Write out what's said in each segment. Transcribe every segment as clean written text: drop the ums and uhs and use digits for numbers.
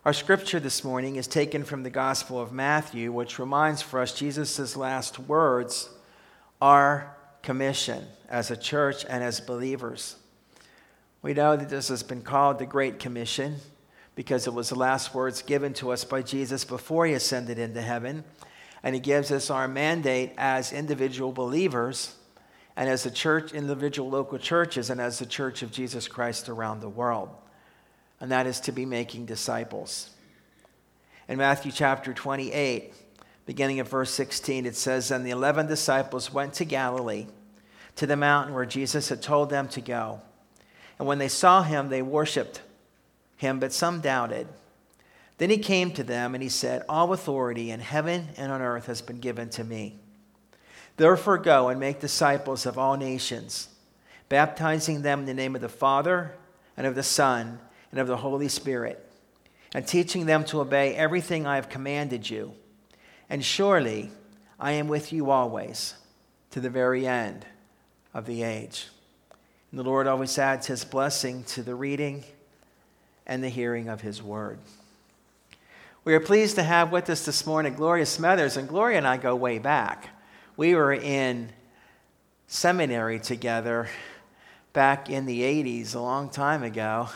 Our scripture this morning is taken from the Gospel of Matthew, which reminds for us Jesus' last words, our commission as a church and as believers. We know that this has been called the Great Commission because it was the last words given to us by Jesus before he ascended into heaven. And he gives us our mandate as individual believers and as a church, individual local churches, and as the Church of Jesus Christ around the world. And that is to be making disciples. In Matthew chapter 28, beginning at verse 16, it says, "And the 11 disciples went to Galilee, to the mountain where Jesus had told them to go. And when they saw him, they worshipped him, but some doubted. Then he came to them and he said, 'All authority in heaven and on earth has been given to me. Therefore go and make disciples of all nations, baptizing them in the name of the Father and of the Son and of the Holy Spirit, and teaching them to obey everything I have commanded you. And surely I am with you always, to the very end of the age.'" And the Lord always adds his blessing to the reading and the hearing of his word. We are pleased to have with us this morning Gloria Smethers, and Gloria and I go way back. We were in seminary together back in the 80s, a long time ago.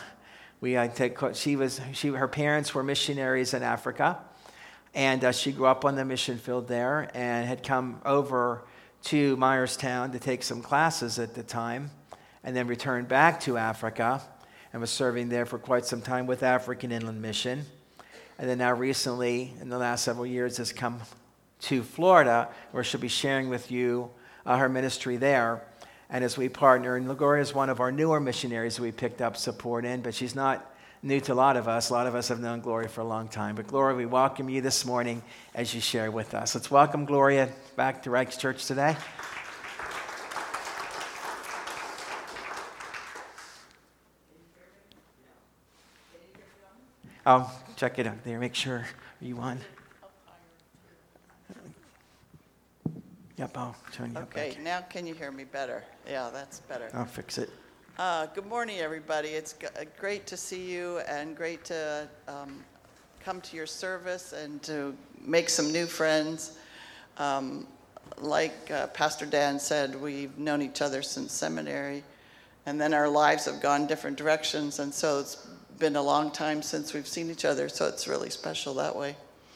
Her parents were missionaries in Africa, and she grew up on the mission field there and had come over to Myerstown to take some classes at the time, and then returned back to Africa and was serving there for quite some time with African Inland Mission. And then now recently, in the last several years, has come to Florida, where she'll be sharing with you her ministry there. And as we partner, and Gloria is one of our newer missionaries that we picked up support in, but she's not new to a lot of us. A lot of us have known Gloria for a long time. But Gloria, we welcome you this morning as you share with us. Let's welcome Gloria back to Reichs Church today. I'll check it out there. Make sure. Are you on? Yep, I'll turn you up. Okay, now can you hear me better? Yeah, that's better. I'll fix it. Good morning, everybody. It's great to see you and great to come to your service and to make some new friends. Like Pastor Dan said, we've known each other since seminary, and then our lives have gone different directions, and so it's been a long time since we've seen each other, so it's really special that way.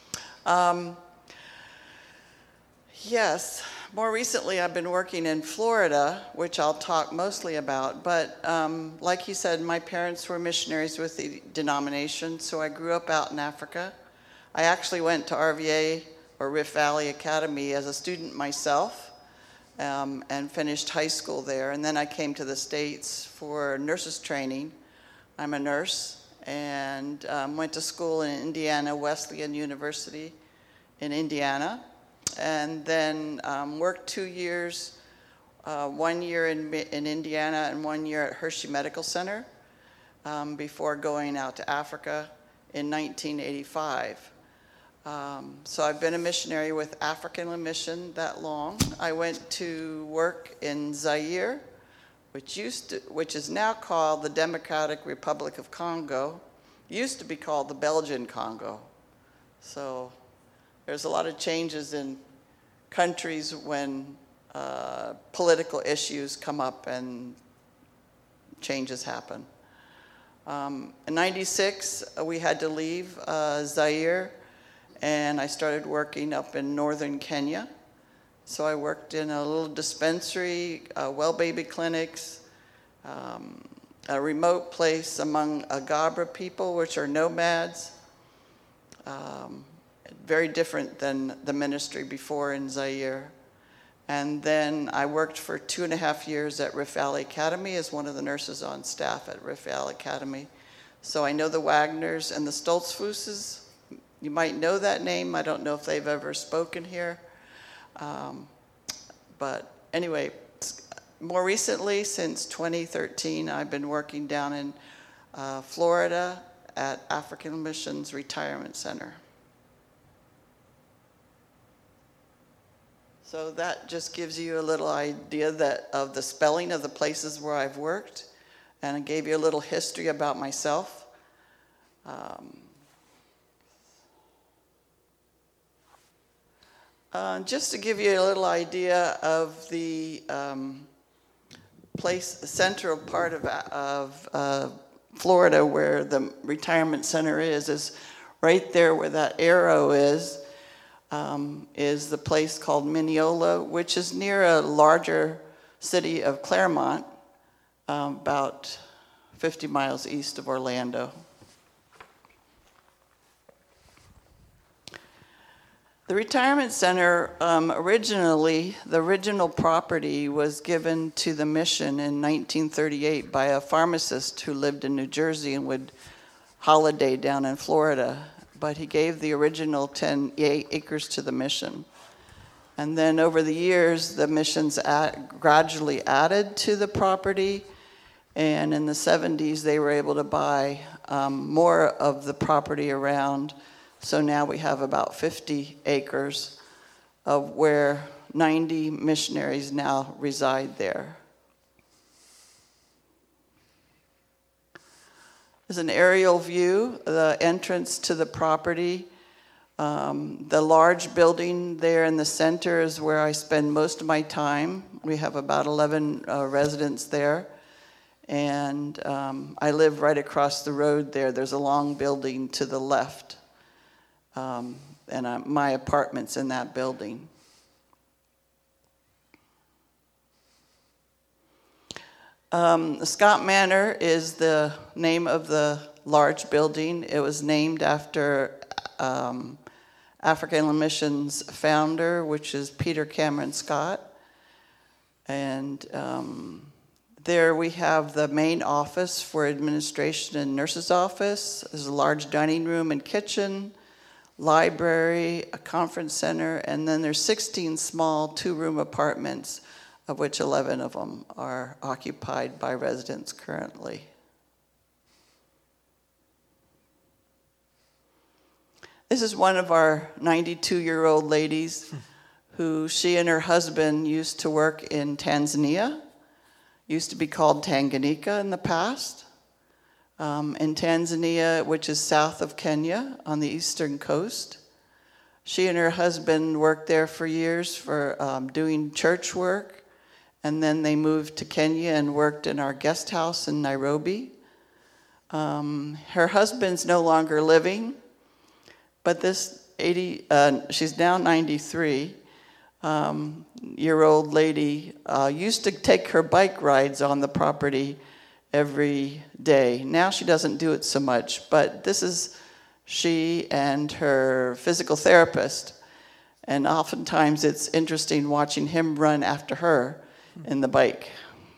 Yes, more recently I've been working in Florida, which I'll talk mostly about, but like he said, my parents were missionaries with the denomination, so I grew up out in Africa. I actually went to RVA, or Rift Valley Academy, as a student myself, and finished high school there, and then I came to the States for nurses training. I'm a nurse, and went to school in Indiana, Wesleyan University in Indiana, and then worked 2 years, 1 year in Indiana and 1 year at Hershey Medical Center, before going out to Africa in 1985. So I've been a missionary with African Mission that long. I went to work in Zaire, which is now called the Democratic Republic of Congo, used to be called the Belgian Congo. So there's a lot of changes in countries when political issues come up and changes happen. In '96, we had to leave Zaire, and I started working up in northern Kenya. So I worked in a little dispensary, well baby clinics, a remote place among Agabra people, which are nomads. Very different than the ministry before in Zaire. And then I worked for 2.5 years at Rift Valley Academy as one of the nurses on staff at Rift Valley Academy. So I know the Wagners and the Stoltzfuses. You might know that name. I don't know if they've ever spoken here. But anyway, more recently, since 2013, I've been working down in Florida at African Missions Retirement Center. So that just gives you a little idea of the spelling of the places where I've worked, and I gave you a little history about myself. Just to give you a little idea of the central part of Florida where the retirement center is right there where that arrow is the place called Mineola, which is near a larger city of Claremont, about 50 miles east of Orlando. The retirement center, originally, the original property was given to the mission in 1938 by a pharmacist who lived in New Jersey and would holiday down in Florida. But he gave the original 10 acres to the mission. And then over the years, the missions gradually added to the property. And in the 70s, they were able to buy more of the property around. So now we have about 50 acres of where 90 missionaries now reside there. There's an aerial view, the entrance to the property. The large building there in the center is where I spend most of my time. We have about 11 residents there. And I live right across the road there. There's a long building to the left. And my apartment's in that building. Scott Manor is the name of the large building. It was named after African Mission's founder, which is Peter Cameron Scott. And there we have the main office for administration and nurse's office. There's a large dining room and kitchen, library, a conference center, and then there's 16 small two-room apartments, of which 11 of them are occupied by residents currently. This is one of our 92-year-old ladies who she and her husband used to work in Tanzania. Used to be called Tanganyika in the past. In Tanzania, which is south of Kenya on the eastern coast. She and her husband worked there for years for doing church work, and then they moved to Kenya and worked in our guest house in Nairobi. Her husband's no longer living, but this she's now 93, year-old lady used to take her bike rides on the property every day. Now she doesn't do it so much, but this is she and her physical therapist. And oftentimes it's interesting watching him run after her in the bike.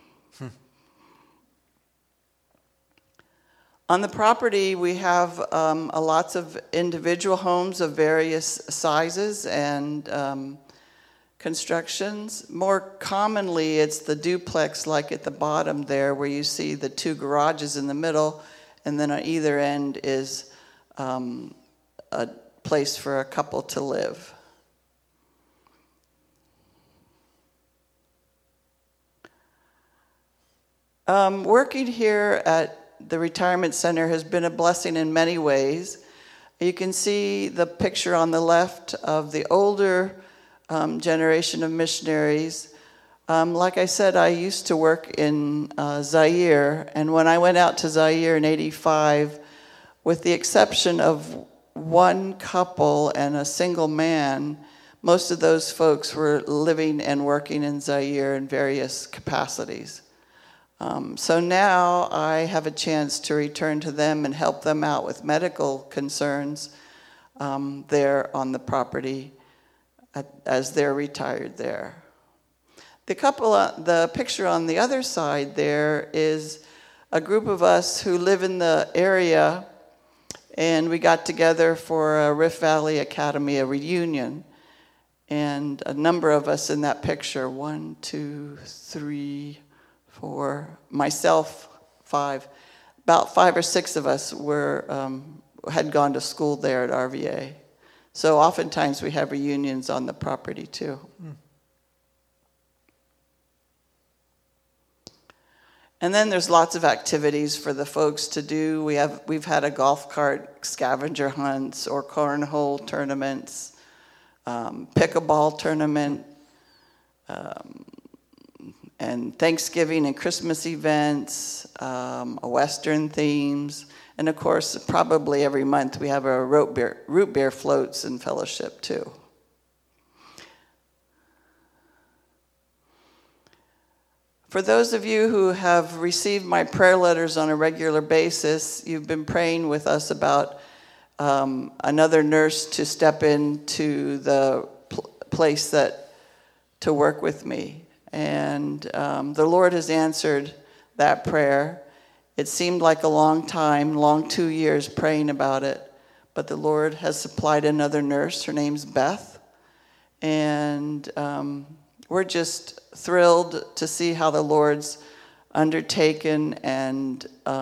On the property, we have lots of individual homes of various sizes and constructions. More commonly, it's the duplex, like at the bottom there, where you see the two garages in the middle, and then on either end is a place for a couple to live. Working here at the retirement center has been a blessing in many ways. You can see the picture on the left of the older generation of missionaries. Like I said, I used to work in Zaire, and when I went out to Zaire in '85, with the exception of one couple and a single man, most of those folks were living and working in Zaire in various capacities. So now I have a chance to return to them and help them out with medical concerns there on the property as they're retired there. The picture on the other side there is a group of us who live in the area, and we got together for a Rift Valley Academy, a reunion. And a number of us in that picture, 1, 2, 3, 4, myself, 5. About 5 or 6 of us had gone to school there at RVA. So oftentimes we have reunions on the property too. And then there's lots of activities for the folks to do. We've had a golf cart scavenger hunts or cornhole tournaments. pickleball tournament, and Thanksgiving and Christmas events, Western themes, and of course, probably every month we have our root beer floats and fellowship too. For those of you who have received my prayer letters on a regular basis, you've been praying with us about another nurse to step into the place to work with me. And the Lord has answered that prayer. It seemed like a long 2 years praying about it, but the Lord has supplied another nurse. Her name's Beth. And we're just thrilled to see how the Lord's undertaken and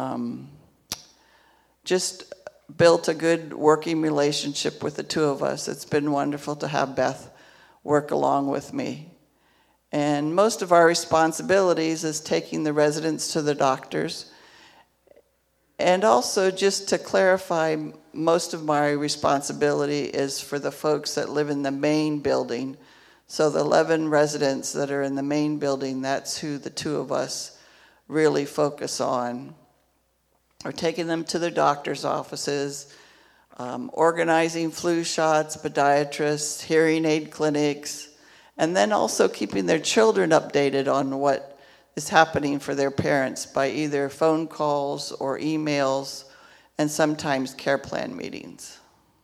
just built a good working relationship with the two of us. It's been wonderful to have Beth work along with me. And most of our responsibilities is taking the residents to the doctors. And also, just to clarify, most of my responsibility is for the folks that live in the main building. So the 11 residents that are in the main building, that's who the two of us really focus on. We're taking them to their doctor's offices, organizing flu shots, podiatrists, hearing aid clinics, and then also keeping their children updated on what is happening for their parents by either phone calls or emails, and sometimes care plan meetings.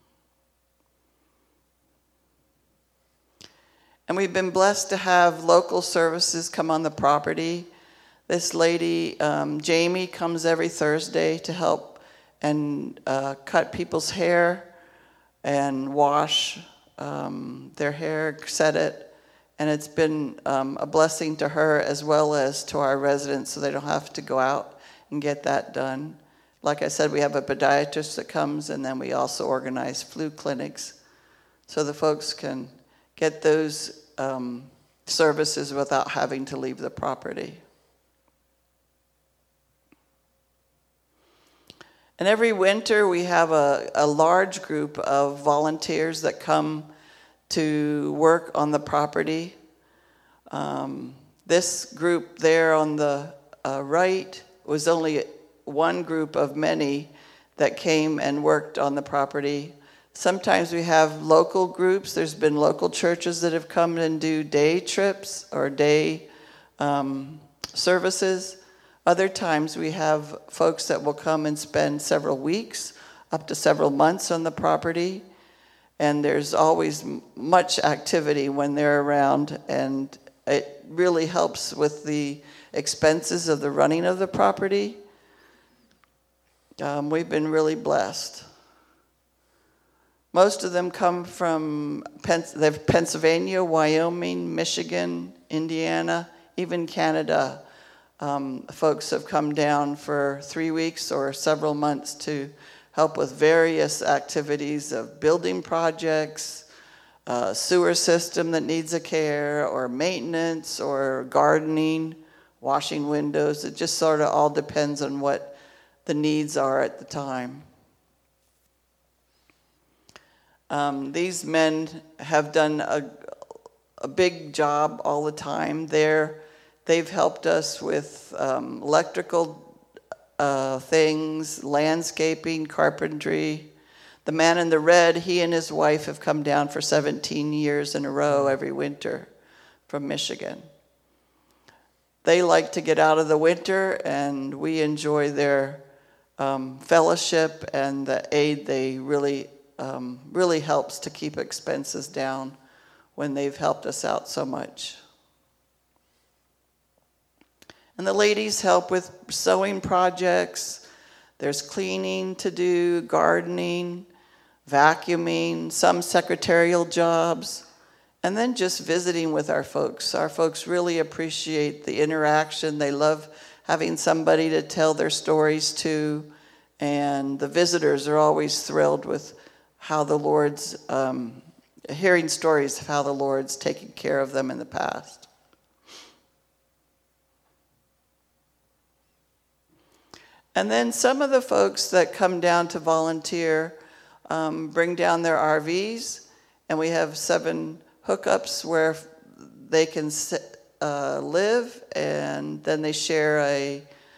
And we've been blessed to have local services come on the property. This lady, Jamie, comes every Thursday to help and cut people's hair and wash their hair, set it. And it's been a blessing to her as well as to our residents, so they don't have to go out and get that done. Like I said, we have a podiatrist that comes, and then we also organize flu clinics so the folks can get those services without having to leave the property. And every winter we have a large group of volunteers that come to work on the property. This group there on the right was only one group of many that came and worked on the property. Sometimes we have local groups. There's been local churches that have come and do day trips or day services. Other times we have folks that will come and spend several weeks, up to several months on the property. And there's always much activity when they're around, and it really helps with the expenses of the running of the property. We've been really blessed. Most of them come from Pennsylvania, Wyoming, Michigan, Indiana, even Canada. Folks have come down for 3 weeks or several months to help with various activities of building projects, sewer system that needs a care, or maintenance, or gardening, washing windows. It just sort of all depends on what the needs are at the time. These men have done a big job all the time. They've helped us with electrical things, landscaping, carpentry. The man in the red, he and his wife have come down for 17 years in a row every winter from Michigan. They like to get out of the winter, and we enjoy their fellowship and the aid. They really helps to keep expenses down when they've helped us out so much. And the ladies help with sewing projects. There's cleaning to do, gardening, vacuuming, some secretarial jobs, and then just visiting with our folks. Our folks really appreciate the interaction. They love having somebody to tell their stories to, and the visitors are always thrilled with how the Lord's, hearing stories of how the Lord's taken care of them in the past. And then some of the folks that come down to volunteer bring down their RVs, and we have 7 hookups where they can live, and then they share a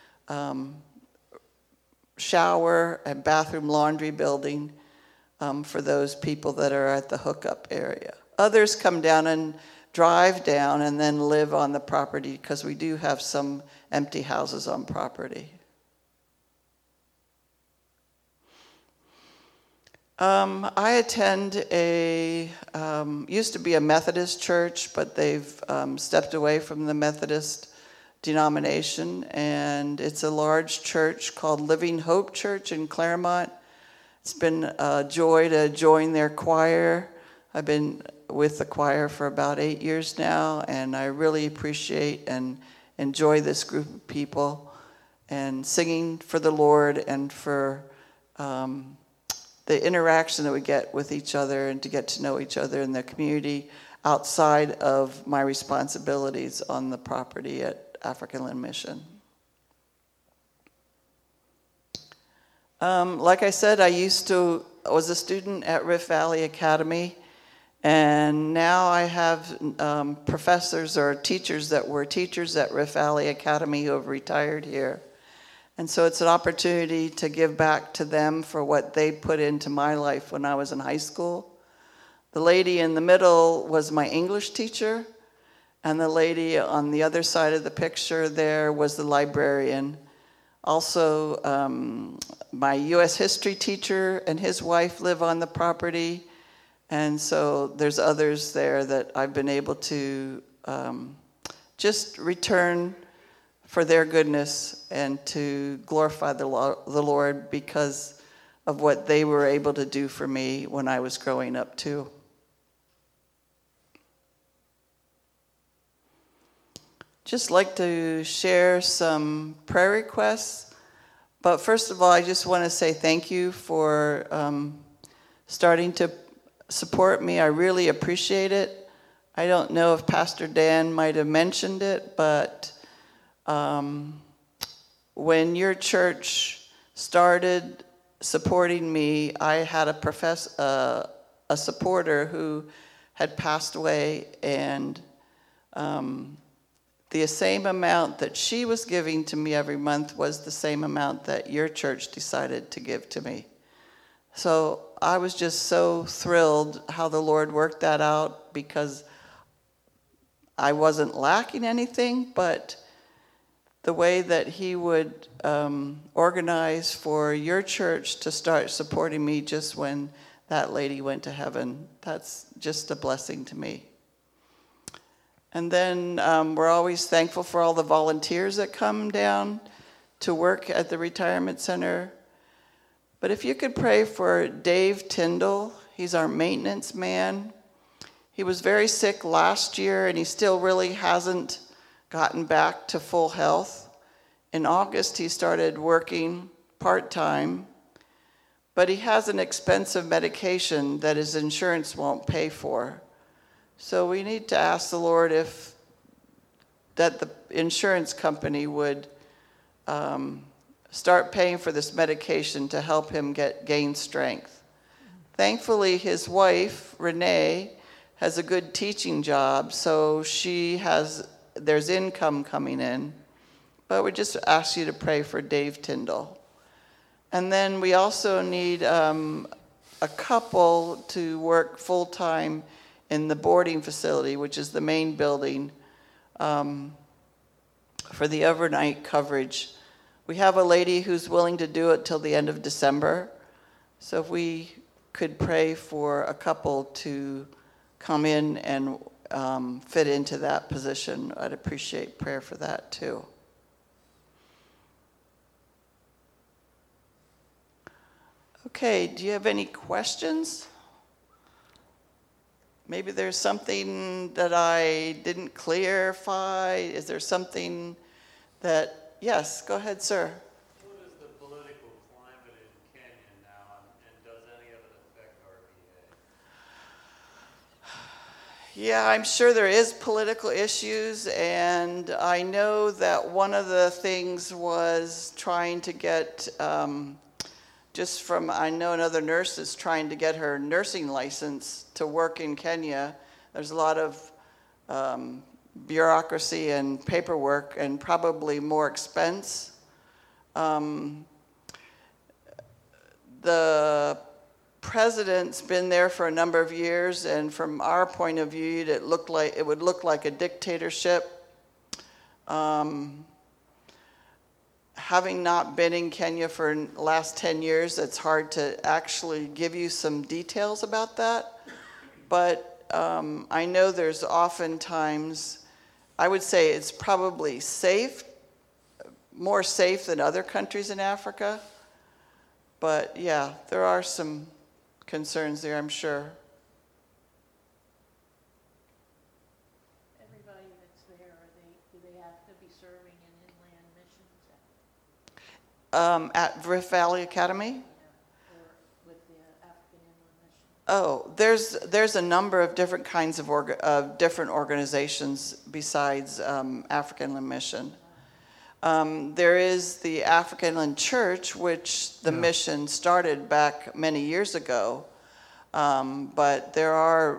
shower and bathroom laundry building for those people that are at the hookup area. Others come down and drive down and then live on the property, because we do have some empty houses on property. I attend used to be a Methodist church, but they've stepped away from the Methodist denomination, and it's a large church called Living Hope Church in Claremont. It's been a joy to join their choir. I've been with the choir for about 8 years now, and I really appreciate and enjoy this group of people and singing for the Lord and for the interaction that we get with each other and to get to know each other in the community outside of my responsibilities on the property at African Land Mission. Like I said, I was a student at Rift Valley Academy, and now I have professors or teachers that were teachers at Rift Valley Academy who have retired here. And so it's an opportunity to give back to them for what they put into my life when I was in high school. The lady in the middle was my English teacher, and the lady on the other side of the picture there was the librarian. Also, my U.S. history teacher and his wife live on the property, and so there's others there that I've been able to just return for their goodness and to glorify the Lord because of what they were able to do for me when I was growing up too. Just like to share some prayer requests, but first of all, I just want to say thank you for starting to support me. I really appreciate it. I don't know if Pastor Dan might have mentioned it, but when your church started supporting me, I had a supporter who had passed away, and the same amount that she was giving to me every month was the same amount that your church decided to give to me. So I was just so thrilled how the Lord worked that out, because I wasn't lacking anything, but the way that he would organize for your church to start supporting me just when that lady went to heaven, that's just a blessing to me. And then we're always thankful for all the volunteers that come down to work at the retirement center. But if you could pray for Dave Tyndall, he's our maintenance man. He was very sick last year, and he still really hasn't gotten back to full health. In August, he started working part-time, but he has an expensive medication that his insurance won't pay for. So we need to ask the Lord that the insurance company would start paying for this medication to help him gain strength. Thankfully, his wife, Renee, has a good teaching job, so there's income coming in. But we just ask you to pray for Dave Tyndall. And then we also need a couple to work full-time in the boarding facility, which is the main building, for the overnight coverage. We have a lady who's willing to do it till the end of December. So if we could pray for a couple to come in and fit into that position, I'd appreciate prayer for that too. Okay, do you have any questions? Maybe there's something that I didn't clarify. Is there something that, yes, go ahead, sir. What is the political climate in Kenya now, and does any of it affect RVA? Yeah, I'm sure there is political issues, and I know that one of the things was trying to get just from, I know another nurse is trying to get her nursing license to work in Kenya. There's a lot of bureaucracy and paperwork and probably more expense. The president's been there for a number of years, and from our point of view, it would look like a dictatorship. Having not been in Kenya for the last 10 years, it's hard to actually give you some details about that. But I know there's oftentimes, I would say it's probably safe, more safe than other countries in Africa. But yeah, there are some concerns there, I'm sure. Everybody that's there, do they have to be serving in inland missions? At Rift Valley Academy? Or with the African Inland Mission? Oh, there's a number of different kinds of different organizations besides African Inland Mission. There is the African Inland Church, which the mission started back many years ago. But there are,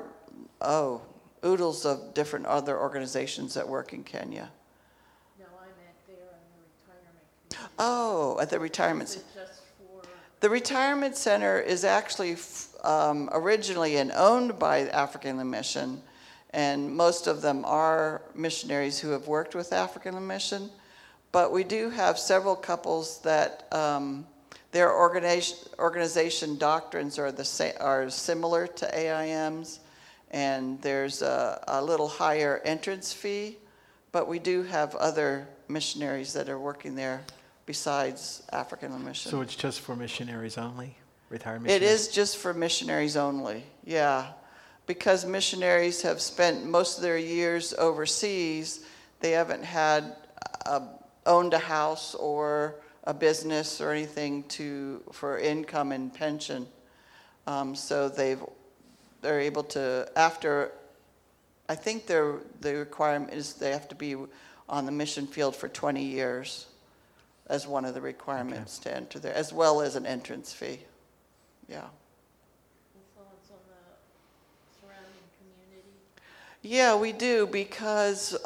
oodles of different other organizations that work in Kenya. No, I meant there in the retirement community. Oh, at the retirement Is center. it just for, The retirement center is actually originally owned by African Inland Mission, and most of them are missionaries who have worked with African Inland Mission. But we do have several couples that their organization doctrines are similar to AIM's, and there's a little higher entrance fee. But we do have other missionaries that are working there besides African Inland Mission. So it's just for missionaries only? Retired It missionaries? is just for missionaries only, yeah. Because missionaries have spent most of their years overseas, they haven't had owned a house or a business or anything for income and pension. So they're able to, after, I think the requirement is they have to be on the mission field for 20 years as one of the requirements to enter there, as well as an entrance fee. Yeah. influence on the surrounding community? Yeah, we do, because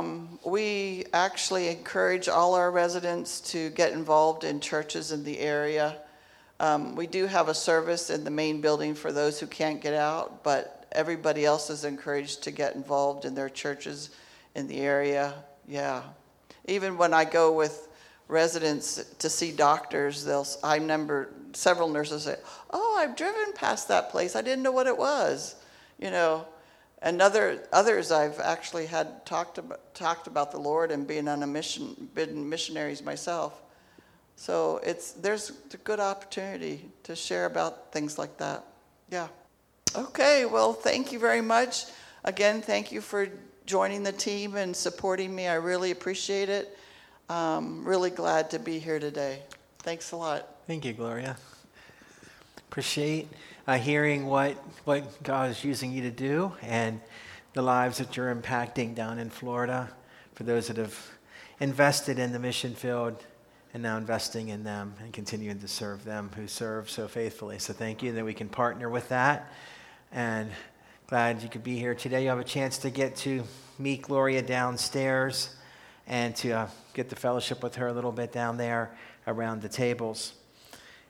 we actually encourage all our residents to get involved in churches in the area. We do have a service in the main building for those who can't get out, but everybody else is encouraged to get involved in their churches in the area. Yeah. Even when I go with residents to see doctors, I remember several nurses say, "Oh, I've driven past that place. I didn't know what it was," you know. And others I've actually had talked about the Lord and being on a mission, been missionaries myself. So there's a good opportunity to share about things like that. Yeah. Okay, well, thank you very much. Again, thank you for joining the team and supporting me. I really appreciate it. Really glad to be here today. Thanks a lot. Thank you, Gloria. Appreciate hearing what God is using you to do and the lives that you're impacting down in Florida for those that have invested in the mission field and now investing in them and continuing to serve them who serve so faithfully. So thank you that we can partner with that, and glad you could be here today. You have a chance to get to meet Gloria downstairs and to get the fellowship with her a little bit down there around the tables.